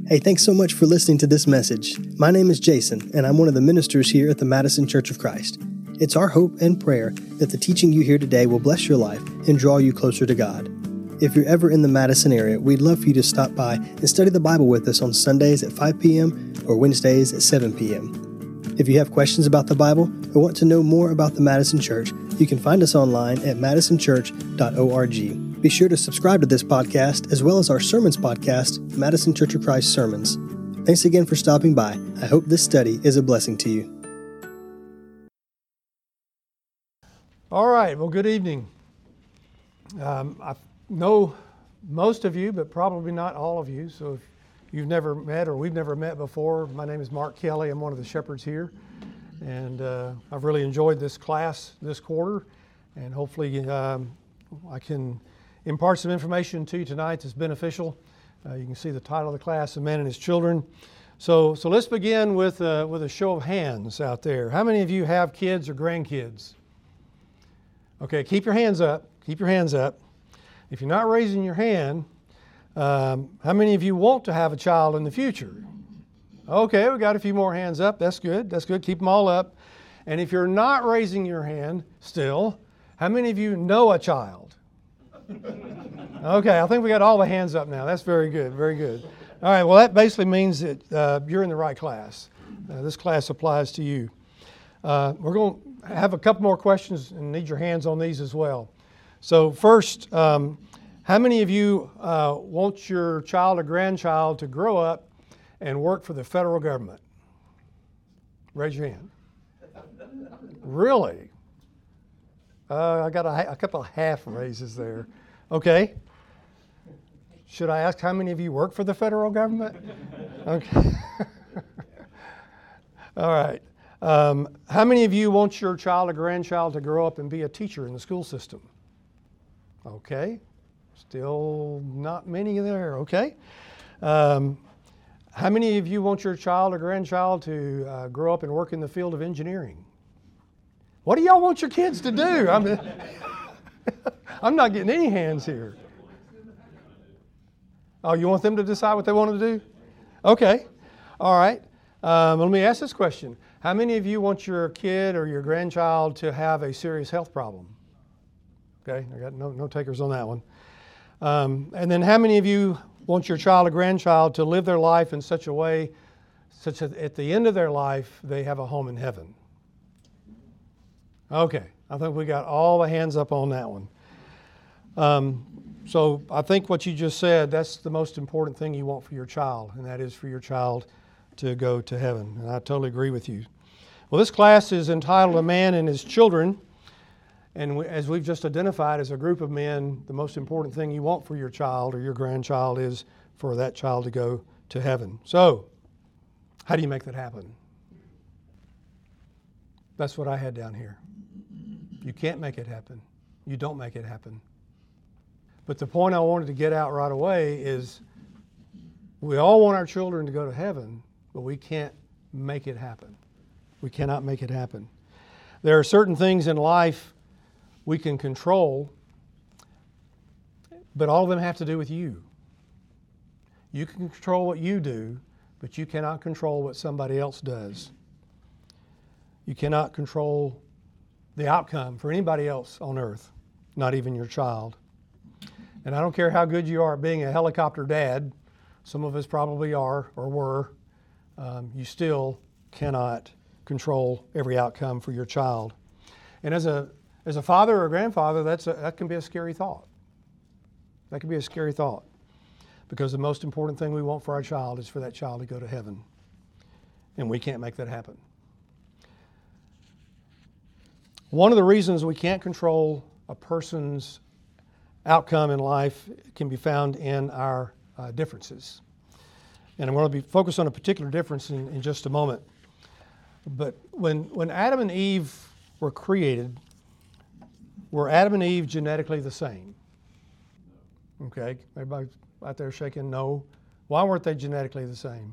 Hey, thanks so much for listening to this message. My name is Jason, and I'm one of the ministers here at the Madison Church of Christ. It's our hope and prayer that the teaching you hear today will bless your life and draw you closer to God. If you're ever in the Madison area, we'd love for you to stop by and study the Bible with us on Sundays at 5 p.m. or Wednesdays at 7 p.m. If you have questions about the Bible or want to know more about the Madison Church, you can find us online at madisonchurch.org. Be sure to subscribe to this podcast as well as our sermons podcast, Madison Church of Christ Sermons. Thanks again for stopping by. I hope this study is a blessing to you. All right, well, good evening. I know most of you, but probably not all of you. So if you've never met or we've never met before, my name is Mark Kelly. I'm one of the shepherds here. And I've really enjoyed this class this quarter. And hopefully I can impart some information to you tonight that's beneficial. You can see the title of the class, A Man and His Children. So let's begin with a show of hands out there. How many of you have kids or grandkids? Okay, keep your hands up. Keep your hands up. If you're not raising your hand, how many of you want to have a child in the future? Okay, we got a few more hands up. That's good. That's good. Keep them all up. And if you're not raising your hand still, how many of you know a child? Okay, I think we got all the hands up now. That's very good. Very good. All right, well, that basically means that you're in the right class. This class applies to you. We're going to have a couple more questions and need your hands on these as well. So first, how many of you want your child or grandchild to grow up and work for the federal government? Raise your hand. Really? I got a couple of half raises there. Okay. Should I ask how many of you work for the federal government? Okay. All right. How many of you want your child or grandchild to grow up and be a teacher in the school system? Okay. Still not many there. Okay. How many of you want your child or grandchild to grow up and work in the field of engineering? What do y'all want your kids to do? I'm not getting any hands here. Oh, you want them to decide what they want to do? Okay. All right. Let me ask this question. How many of you want your kid or your grandchild to have a serious health problem? Okay, I got no takers on that one. And then how many of you want your child or grandchild to live their life in such a way such that at the end of their life they have a home in heaven? Okay, I think we got all the hands up on that one. So I think what you just said, that's the most important thing you want for your child, and that is for your child to go to heaven. And I totally agree with you. Well, this class is entitled A Man and His Children. And as we've just identified as a group of men, the most important thing you want for your child or your grandchild is for that child to go to heaven. So, how do you make that happen? That's what I had down here. You can't make it happen. You don't make it happen. But the point I wanted to get out right away is we all want our children to go to heaven, but we can't make it happen. We cannot make it happen. There are certain things in life we can control, but all of them have to do with you. You can control what you do, but you cannot control what somebody else does. You cannot control the outcome for anybody else on earth, not even your child. And I don't care how good you are at being a helicopter dad, some of us probably are or were, you still cannot control every outcome for your child. And as a father or a grandfather, that can be a scary thought. That can be a scary thought. Because the most important thing we want for our child is for that child to go to heaven. And we can't make that happen. One of the reasons we can't control a person's outcome in life can be found in our differences. And I'm going to be focused on a particular difference in just a moment. But when Adam and Eve were created, were Adam and Eve genetically the same? Okay, everybody out there shaking no. Why weren't they genetically the same?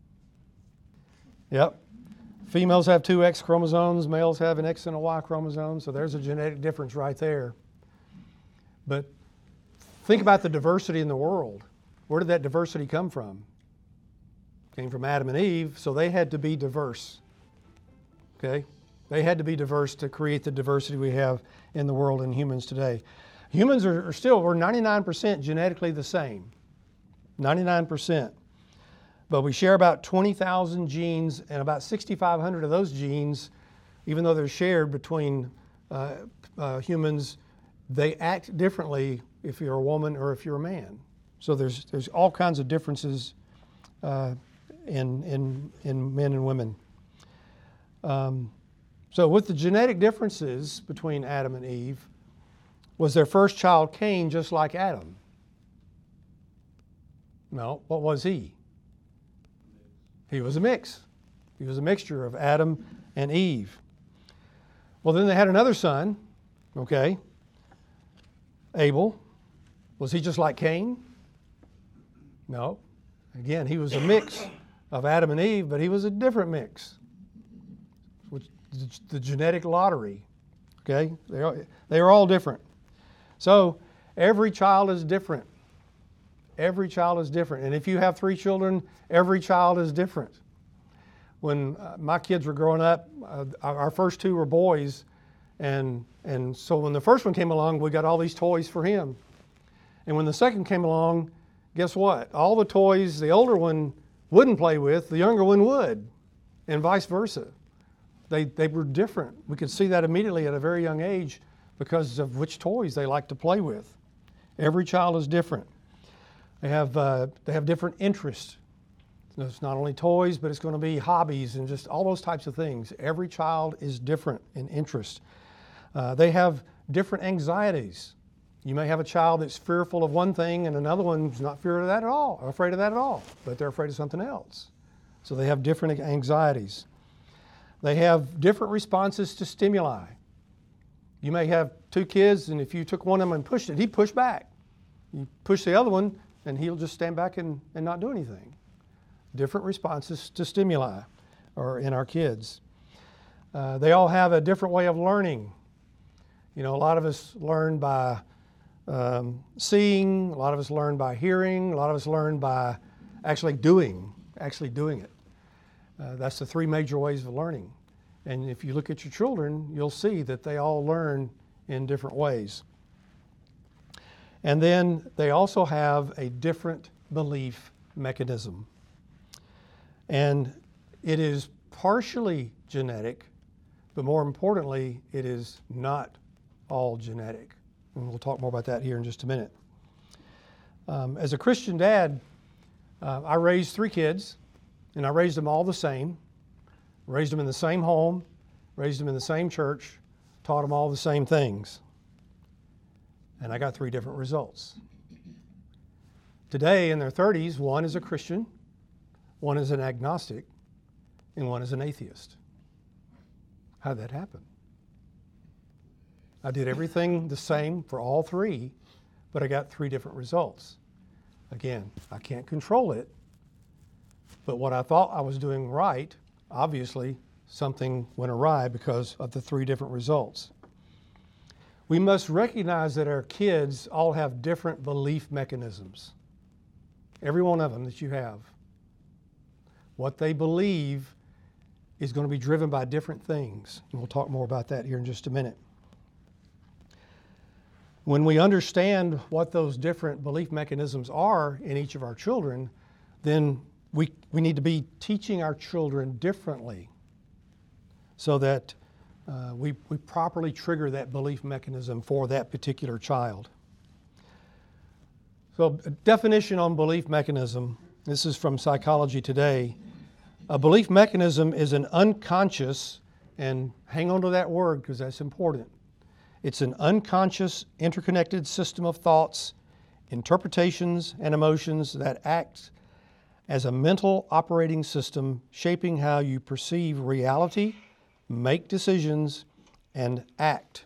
Yep. Females have two X chromosomes, males have an X and a Y chromosome, so there's a genetic difference right there. But think about the diversity in the world. Where did that diversity come from? came from Adam and Eve, so they had to be diverse. Okay? They had to be diverse to create the diversity we have in the world and humans today. Humans are still, we're 99% genetically the same. 99%. But we share about 20,000 genes, and about 6,500 of those genes, even though they're shared between humans, they act differently if you're a woman or if you're a man. So there's all kinds of differences in men and women. So with the genetic differences between Adam and Eve, was their first child Cain just like Adam? No. What was he? He was a mix. He was a mixture of Adam and Eve. Well, then they had another son, okay, Abel. Was he just like Cain? No. Again, he was a mix of Adam and Eve, but he was a different mix. Which, the genetic lottery, okay? They are all different. So every child is different. Every child is different. And if you have 3 children, every child is different. When my kids were growing up, our first 2 were boys. And so when the first one came along, we got all these toys for him. And when the second came along, guess what? All the toys the older one wouldn't play with, the younger one would, and vice versa. They were different. We could see that immediately at a very young age because of which toys they like to play with. Every child is different. They have different interests. It's not only toys, but it's going to be hobbies and just all those types of things. Every child is different in interest. They have different anxieties. You may have a child that's fearful of one thing and another one's not afraid of that at all, but they're afraid of something else. So they have different anxieties. They have different responses to stimuli. You may have 2 kids, and if you took one of them and pushed it, he'd push back. You push the other one, and he'll just stand back and not do anything. Different responses to stimuli are in our kids. They all have a different way of learning. You know, a lot of us learn by seeing, a lot of us learn by hearing, a lot of us learn by actually doing it. That's the 3 major ways of learning. And if you look at your children, you'll see that they all learn in different ways. And then they also have a different belief mechanism. And it is partially genetic, but more importantly, it is not all genetic. And we'll talk more about that here in just a minute. As a Christian dad, I raised 3 kids, and I raised them all the same. Raised them in the same home, raised them in the same church, taught them all the same things. And I got 3 different results. Today, in their 30s, one is a Christian, one is an agnostic, and one is an atheist. How'd that happen? I did everything the same for all 3, but I got 3 different results. Again, I can't control it, but what I thought I was doing right, obviously something went awry because of the 3 different results. We must recognize that our kids all have different belief mechanisms. Every one of them that you have. What they believe is going to be driven by different things. And we'll talk more about that here in just a minute. When we understand what those different belief mechanisms are in each of our children, then we need to be teaching our children differently so that we properly trigger that belief mechanism for that particular child. So a definition on belief mechanism, this is from Psychology Today. A belief mechanism is an unconscious, and hang on to that word because that's important. It's an unconscious, interconnected system of thoughts, interpretations, and emotions that act as a mental operating system shaping how you perceive reality, make decisions, and act.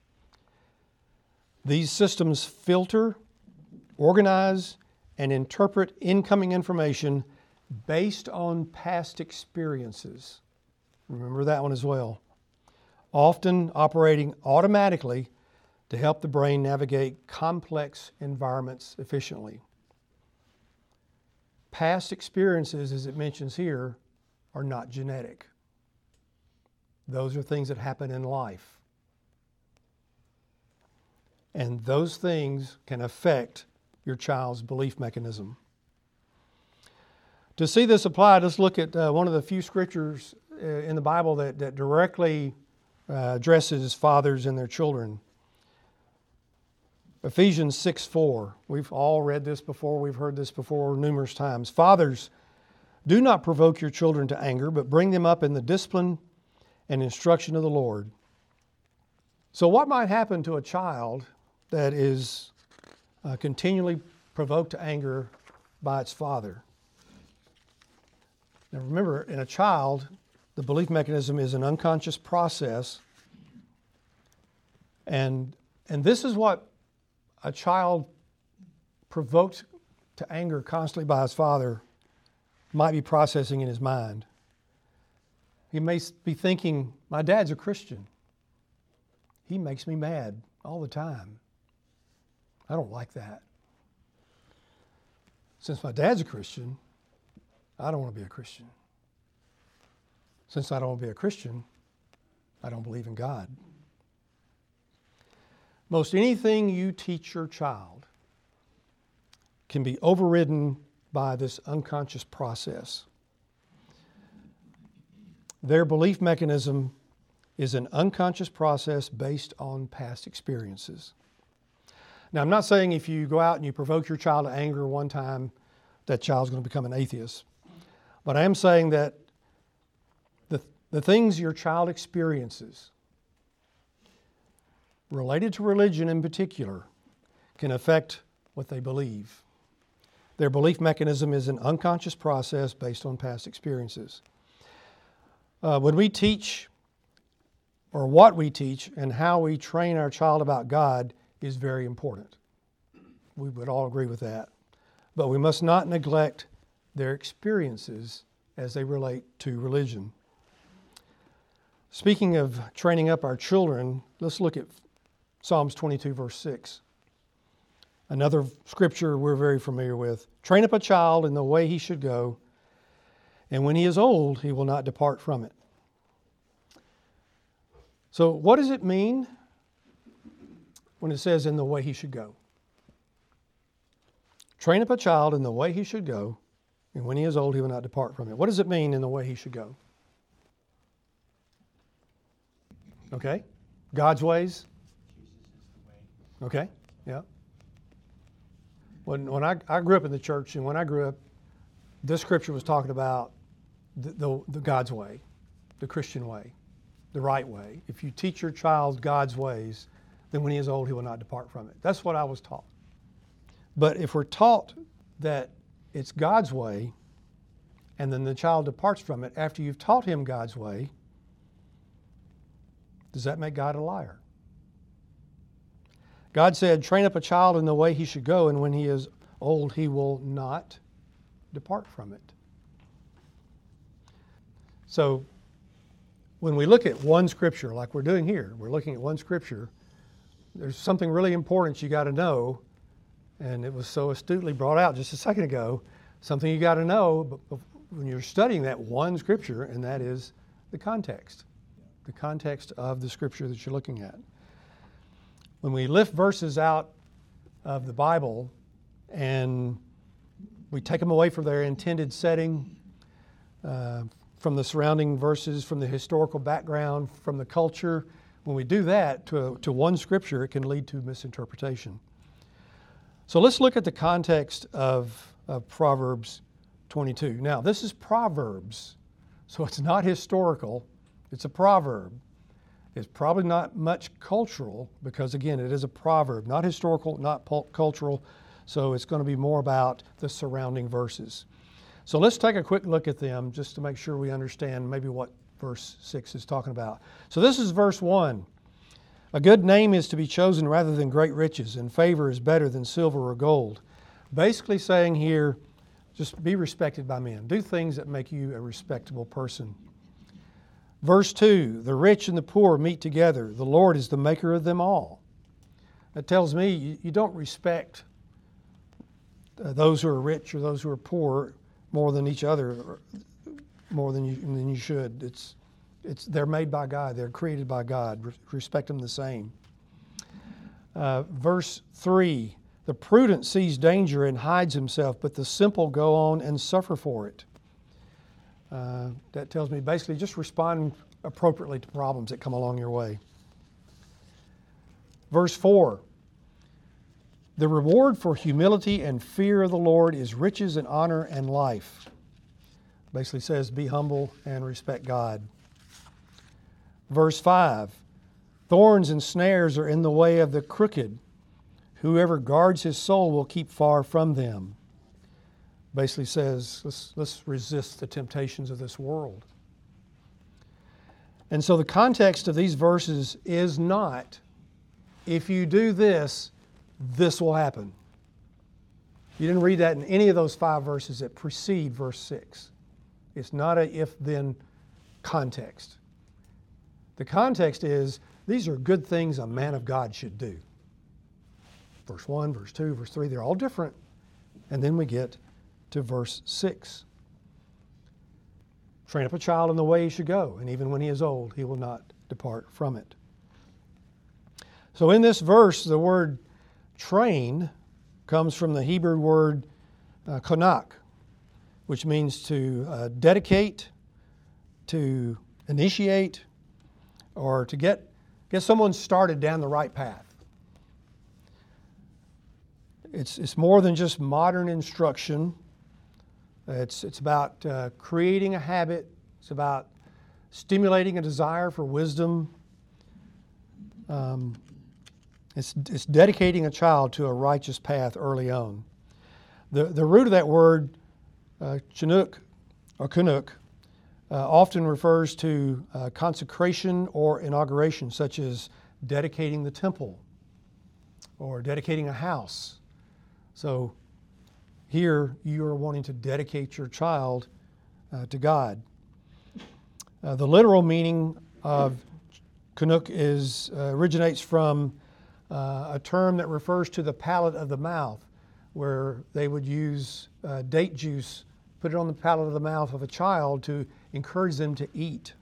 These systems filter, organize, and interpret incoming information based on past experiences. Remember that one as well. Often operating automatically to help the brain navigate complex environments efficiently. past experiences, as it mentions here, are not genetic. Those are things that happen in life. And those things can affect your child's belief mechanism. To see this applied, let's look at one of the few scriptures in the Bible that directly addresses fathers and their children. Ephesians 6:4. We've all read this before. We've heard this before numerous times. Fathers, do not provoke your children to anger, but bring them up in the discipline and instruction of the Lord. So what might happen to a child that is continually provoked to anger by its father? Now remember, in a child, the belief mechanism is an unconscious process. And this is what a child provoked to anger constantly by his father might be processing in his mind. He may be thinking, my dad's a Christian. He makes me mad all the time. I don't like that. Since my dad's a Christian, I don't want to be a Christian. Since I don't want to be a Christian, I don't believe in God. Most anything you teach your child can be overridden by this unconscious process. Their belief mechanism is an unconscious process based on past experiences. Now, I'm not saying if you go out and you provoke your child to anger one time, that child's going to become an atheist. But I am saying that the things your child experiences, related to religion in particular, can affect what they believe. Their belief mechanism is an unconscious process based on past experiences. When we teach, or what we teach, and how we train our child about God is very important. We would all agree with that. But we must not neglect their experiences as they relate to religion. Speaking of training up our children, let's look at Psalms 22, verse 6. Another scripture we're very familiar with. Train up a child in the way he should go, and when he is old, he will not depart from it. So what does it mean when it says in the way he should go? Train up a child in the way he should go, and when he is old, he will not depart from it. What does it mean in the way he should go? Okay. God's ways? Okay. Yeah. When I grew up in the church, and when I grew up, this scripture was talking about the God's way, the Christian way, the right way. If you teach your child God's ways, then when he is old, he will not depart from it. That's what I was taught. But if we're taught that it's God's way, and then the child departs from it after you've taught him God's way, does that make God a liar? God said, train up a child in the way he should go, and when he is old, he will not depart from it. So, when we look at one scripture, like we're doing here, we're looking at one scripture, there's something really important you got to know, and it was so astutely brought out just a second ago, something you got to know when you're studying that one scripture, and that is the context of the scripture that you're looking at. When we lift verses out of the Bible and we take them away from their intended setting, from the surrounding verses, from the historical background, from the culture, when we do that to one scripture, it can lead to misinterpretation. So let's look at the context of Proverbs 22. Now, this is Proverbs, so it's not historical. It's a proverb. It's probably not much cultural because, again, it is a proverb, not historical, not cultural, so it's going to be more about the surrounding verses. So let's take a quick look at them just to make sure we understand maybe what verse 6 is talking about. So this is verse 1. A good name is to be chosen rather than great riches, and favor is better than silver or gold. Basically saying here, just be respected by men. Do things that make you a respectable person. Verse 2, the rich and the poor meet together. The Lord is the maker of them all. That tells me you don't respect those who are rich or those who are poor more than each other, more than you should. They're made by God. They're created by God. Respect them the same. Verse 3, the prudent sees danger and hides himself, but the simple go on and suffer for it. That tells me basically just respond appropriately to problems that come along your way. Verse 4, the reward for humility and fear of the Lord is riches and honor and life. Basically says be humble and respect God. Verse 5, thorns and snares are in the way of the crooked. Whoever guards his soul will keep far from them. Basically says, let's resist the temptations of this world. And so the context of these verses is not, if you do this, this will happen. You didn't read that in any of those 5 verses that precede verse 6. It's not a if-then context. The context is, these are good things a man of God should do. Verse 1, verse 2, verse 3, they're all different. And then we get to verse 6. Train up a child in the way he should go, and even when he is old, he will not depart from it. So in this verse, the word train comes from the Hebrew word konak, which means to dedicate, to initiate, or to get someone started down the right path. It's more than just modern instruction. It's about creating a habit. It's about stimulating a desire for wisdom. It's dedicating a child to a righteous path early on. The root of that word, chinook or kunuk, often refers to consecration or inauguration, such as dedicating the temple or dedicating a house. So here you are wanting to dedicate your child to God. The literal meaning of kunuk originates from a term that refers to the palate of the mouth, where they would use date juice, put it on the palate of the mouth of a child to encourage them to eat.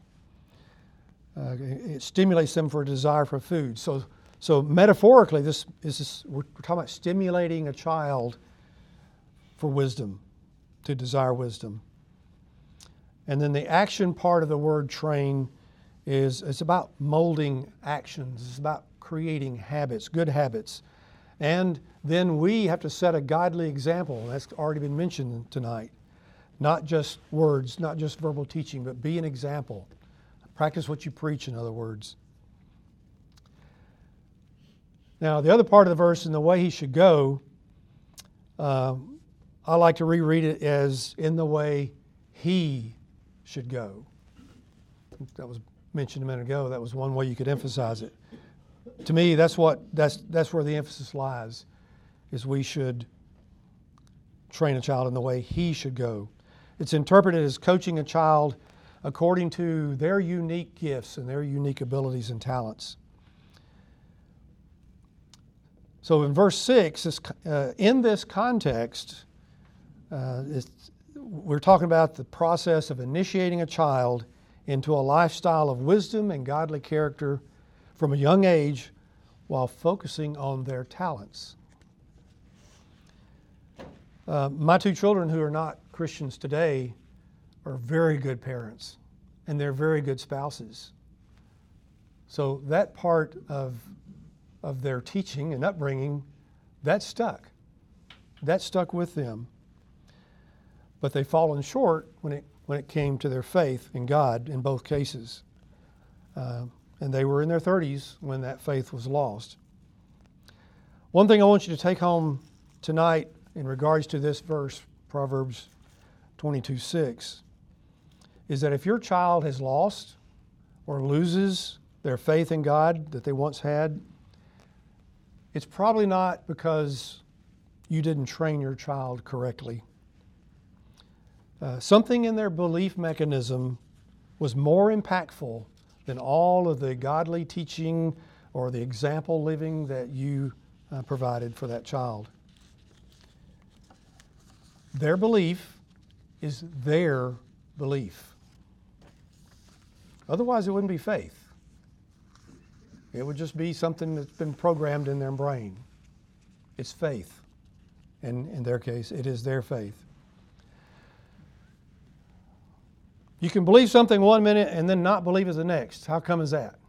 It stimulates them for a desire for food. So metaphorically, we're talking about stimulating a child for wisdom, to desire wisdom. And then the action part of the word train it's about molding actions. It's about creating habits, good habits. And then we have to set a godly example. That's already been mentioned tonight. Not just words, not just verbal teaching, but be an example. Practice what you preach, in other words. Now, the other part of the verse, in the way he should go, I like to reread it as in the way he should go. That was mentioned a minute ago. That was one way you could emphasize it. To me, that's where the emphasis lies, is we should train a child in the way he should go. It's interpreted as coaching a child according to their unique gifts and their unique abilities and talents. So in verse 6, in this context, we're talking about the process of initiating a child into a lifestyle of wisdom and godly character from a young age while focusing on their talents. My 2 children who are not Christians today are very good parents, and they're very good spouses. So that part of their teaching and upbringing, that stuck. That stuck with them. But they've fallen short when it came to their faith in God in both cases. And they were in their 30s when that faith was lost. One thing I want you to take home tonight in regards to this verse, Proverbs 22:6, is that if your child has lost or loses their faith in God that they once had, it's probably not because you didn't train your child correctly. Something in their belief mechanism was more impactful than all of the godly teaching or the example living that you provided for that child. Their belief is their belief. Otherwise, it wouldn't be faith. It would just be something that's been programmed in their brain. It's faith. And in their case, it is their faith. You can believe something one minute and then not believe it the next. How come is that?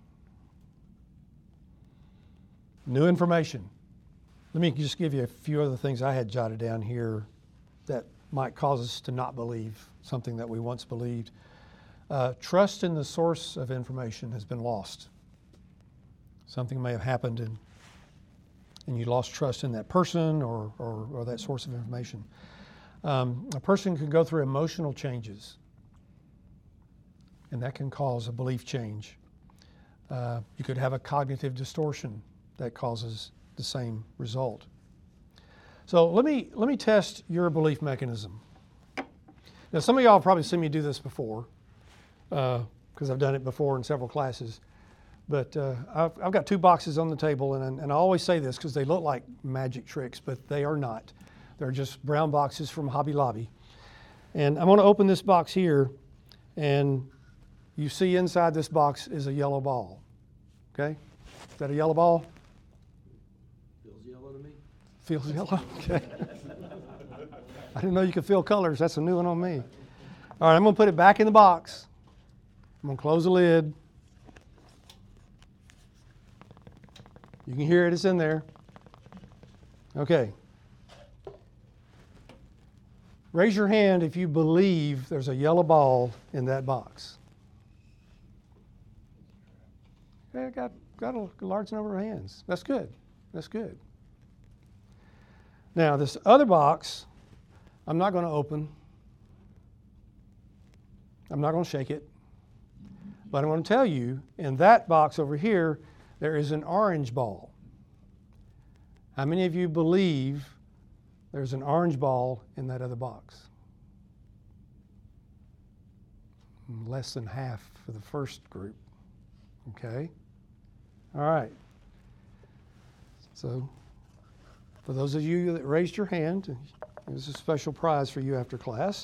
New information. Let me just give you a few other things I had jotted down here that might cause us to not believe something that we once believed. Trust in the source of information has been lost. Something may have happened and you lost trust in that person or that source of information. A person can go through emotional changes, and that can cause a belief change. You could have a cognitive distortion that causes the same result. So let me test your belief mechanism. Now, some of y'all have probably seen me do this before, because I've done it before in several classes. But I've got two boxes on the table, and I always say this because they look like magic tricks, but they are not. They're just brown boxes from Hobby Lobby. And I'm going to open this box here, and you see inside this box is a yellow ball. Okay? Is that a yellow ball? Feels yellow to me. Feels yellow? Okay. I didn't know you could feel colors. That's a new one on me. All right, I'm going to put it back in the box. I'm going to close the lid. You can hear it, it's in there. Okay. Raise your hand if you believe there's a yellow ball in that box. Okay, I got a large number of hands. That's good. That's good. Now, this other box, I'm not going to open. I'm not going to shake it. But I'm going to tell you, in that box over here, there is an orange ball. How many of you believe there's an orange ball in that other box? Less than half for the first group. Okay? All right. So, for those of you that raised your hand, there's a special prize for you after class.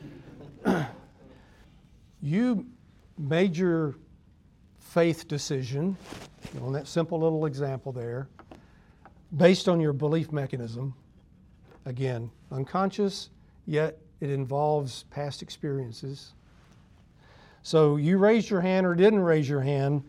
You made your faith decision, on that simple little example there, based on your belief mechanism. Again, unconscious, yet it involves past experiences. So you raised your hand or didn't raise your hand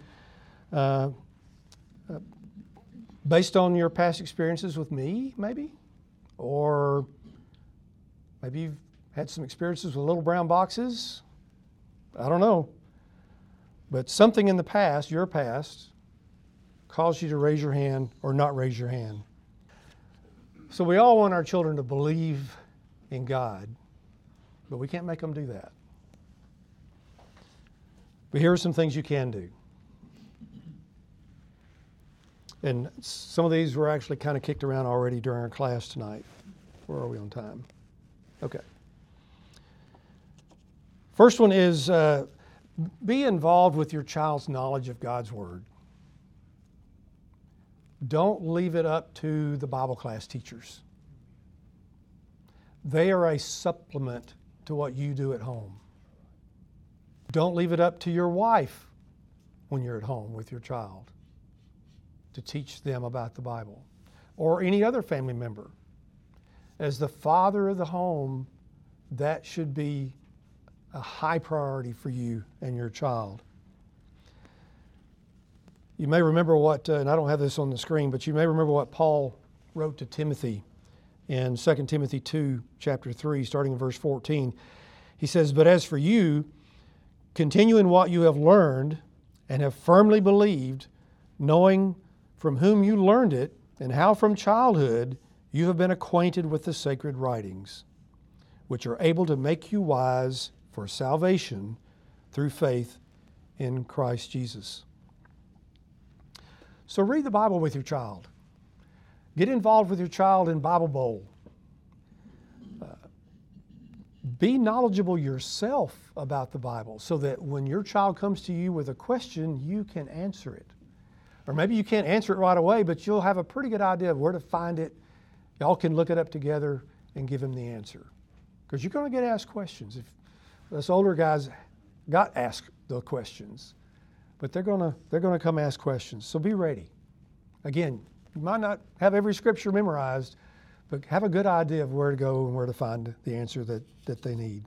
based on your past experiences with me, maybe? Or maybe you've had some experiences with little brown boxes. I don't know. But something in the past, your past, caused you to raise your hand or not raise your hand. So we all want our children to believe in God, but we can't make them do that. But here are some things you can do. And some of these were actually kind of kicked around already during our class tonight. Where are we on time? Okay. First one is be involved with your child's knowledge of God's Word. Don't leave it up to the Bible class teachers. They are a supplement to what you do at home. Don't leave it up to your wife when you're at home with your child to teach them about the Bible, or any other family member. As the father of the home, that should be a high priority for you and your child. You may remember what, and I don't have this on the screen, but you may remember what Paul wrote to Timothy in 2 Timothy 2, chapter 3, starting in verse 14. He says, "But as for you, continue in what you have learned and have firmly believed, knowing from whom you learned it, and how from childhood you have been acquainted with the sacred writings, which are able to make you wise for salvation through faith in Christ Jesus." So read the Bible with your child. Get involved with your child in Bible Bowl. Be knowledgeable yourself about the Bible so that when your child comes to you with a question, you can answer it. Or maybe you can't answer it right away, but you'll have a pretty good idea of where to find it. Y'all can look it up together and give him the answer. Because you're going to get asked questions. If us older guys got asked the questions, but they're going to come ask questions. So be ready. Again, you might not have every scripture memorized, but have a good idea of where to go and where to find the answer that they need.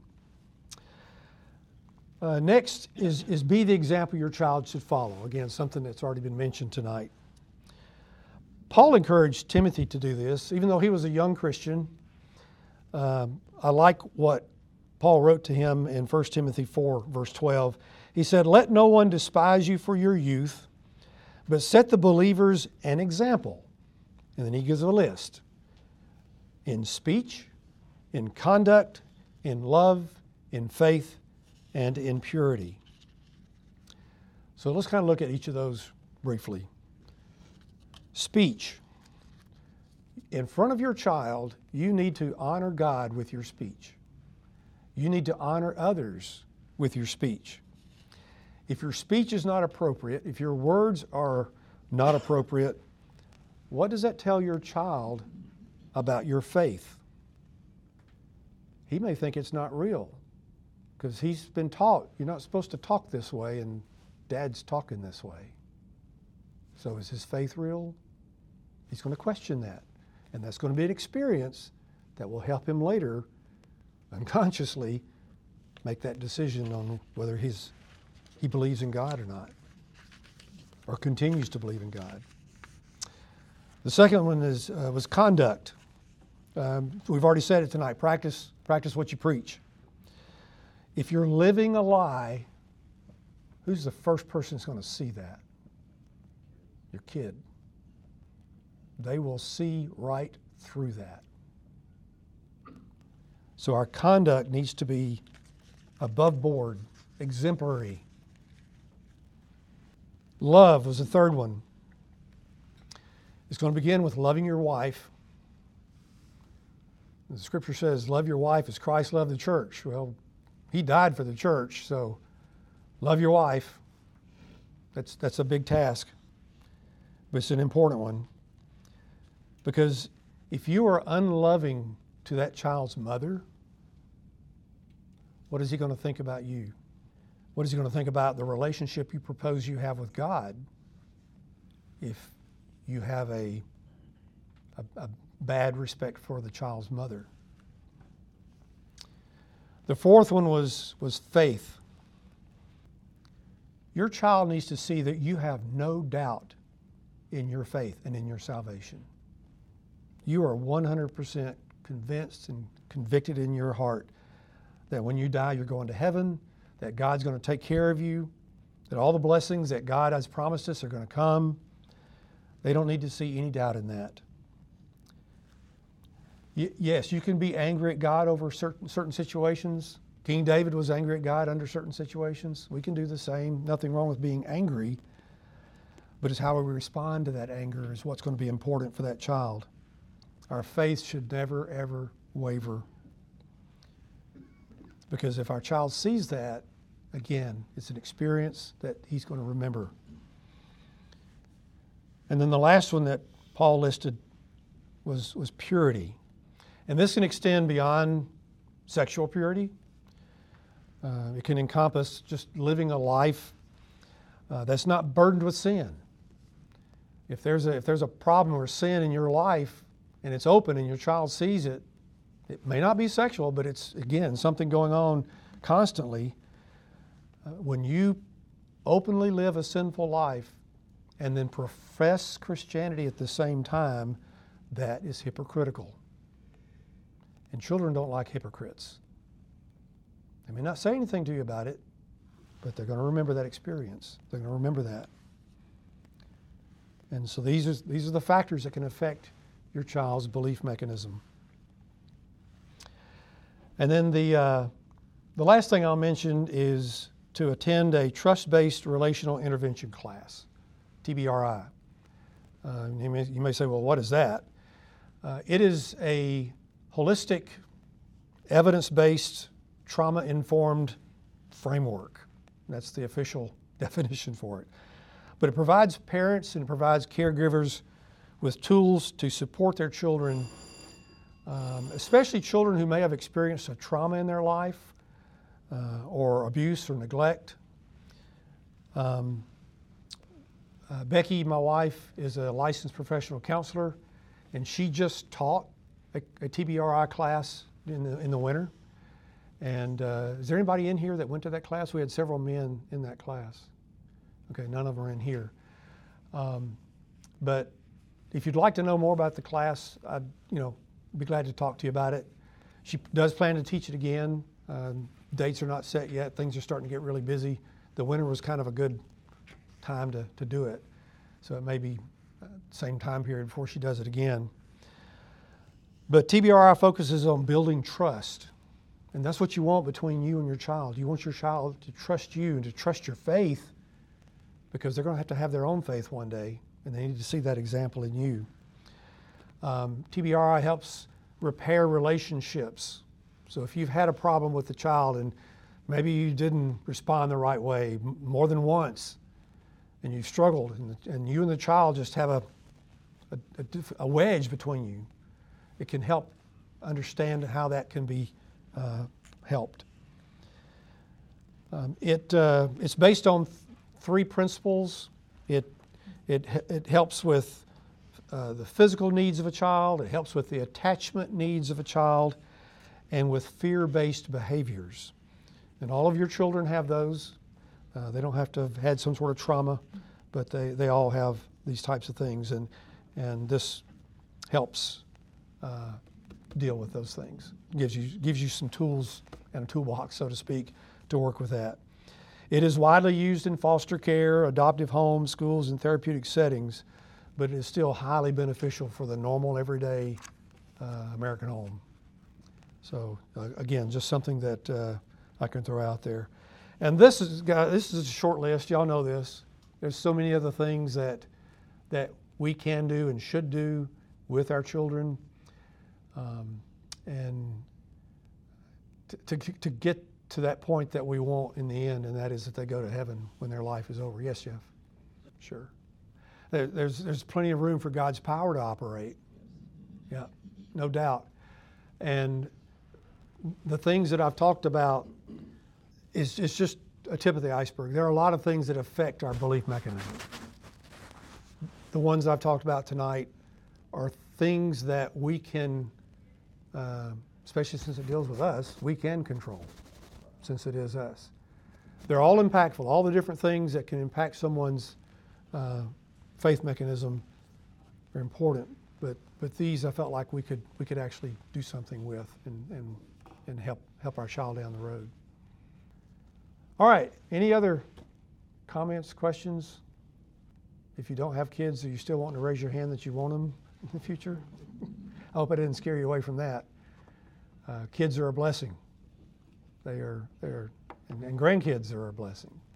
Next is be the example your child should follow. Again, something that's already been mentioned tonight. Paul encouraged Timothy to do this, even though he was a young Christian. I like what Paul wrote to him in 1 Timothy 4, verse 12. He said, "Let no one despise you for your youth, but set the believers an example." And then he gives a list. In speech, in conduct, in love, in faith, and in purity. So let's kind of look at each of those briefly. Speech. In front of your child, you need to honor God with your speech. You need to honor others with your speech. If your speech is not appropriate, if your words are not appropriate, what does that tell your child about your faith? He may think it's not real because he's been taught you're not supposed to talk this way and Dad's talking this way. So is his faith real? He's going to question that. And that's going to be an experience that will help him later unconsciously make that decision on whether he believes in God or not, or continues to believe in God. The second one was conduct. We've already said it tonight. Practice what you preach. If you're living a lie, who's the first person that's going to see that? Your kid. They will see right through that. So our conduct needs to be above board, exemplary. Love was the third one. It's going to begin with loving your wife. The scripture says, love your wife as Christ loved the church. Well, he died for the church, so love your wife. That's a big task, but it's an important one. Because if you are unloving to that child's mother, what is he going to think about you? What is he going to think about the relationship you propose you have with God if you have a bad respect for the child's mother? The fourth one was faith. Your child needs to see that you have no doubt in your faith and in your salvation. You are 100% convinced and convicted in your heart that when you die, you're going to heaven, that God's going to take care of you, that all the blessings that God has promised us are going to come. They don't need to see any doubt in that. Yes, you can be angry at God over certain situations. King David was angry at God under certain situations. We can do the same. Nothing wrong with being angry, but it's how we respond to that anger is what's going to be important for that child. Our faith should never, ever waver. Because if our child sees that, again, it's an experience that he's going to remember. And then the last one that Paul listed was purity. And this can extend beyond sexual purity. It can encompass just living a life that's not burdened with sin. If there's a problem or sin in your life and it's open and your child sees it, it may not be sexual, but it's, again, something going on constantly. When you openly live a sinful life and then profess Christianity at the same time, that is hypocritical. And children don't like hypocrites. They may not say anything to you about it, but they're going to remember that experience. They're going to remember that. And so these are the factors that can affect your child's belief mechanism. And then the last thing I'll mention is to attend a trust-based relational intervention class, TBRI. You may say, well, what is that? It is a holistic, evidence-based, trauma-informed framework. That's the official definition for it. But it provides parents and it provides caregivers with tools to support their children especially children who may have experienced a trauma in their life or abuse or neglect. Becky, my wife, is a licensed professional counselor, and she just taught a TBRI class in the winter. And is there anybody in here that went to that class? We had several men in that class. Okay, none of them are in here. But if you'd like to know more about the class, I'd be glad to talk to you about it. She does plan to teach it again. Dates are not set yet. Things are starting to get really busy. The winter was kind of a good time to do it. So it may be same time period before she does it again. But TBRI focuses on building trust. And that's what you want between you and your child. You want your child to trust you and to trust your faith, because they're going to have their own faith one day, and they need to see that example in you. TBRI helps repair relationships. So if you've had a problem with the child and maybe you didn't respond the right way more than once, and you've struggled, and you and the child just have a wedge between you, it can help understand how that can be helped. It's based on three principles. It helps with the physical needs of a child, it helps with the attachment needs of a child, and with fear-based behaviors. And all of your children have those. They don't have to have had some sort of trauma, but they all have these types of things, and this helps deal with those things. Gives you some tools and a toolbox, so to speak, to work with that. It is widely used in foster care, adoptive homes, schools, and therapeutic settings, but it is still highly beneficial for the normal, everyday American home. So again, just something that I can throw out there. And this is a short list. Y'all know this. There's so many other things that we can do and should do with our children, and to get to that point that we want in the end, and that is that they go to heaven when their life is over. Yes, Jeff? Sure. There's plenty of room for God's power to operate. Yeah, no doubt. And the things that I've talked about is just a tip of the iceberg. There are a lot of things that affect our belief mechanism. The ones I've talked about tonight are things that we can, especially since it deals with us, we can control, since it is us. They're all impactful. All the different things that can impact someone's faith mechanism are important, but these I felt like we could actually do something with and help our child down the road. All right, any other comments, questions? If you don't have kids, are you still wanting to raise your hand that you want them in the future? I hope I didn't scare you away from that. Kids are a blessing. And grandkids are a blessing.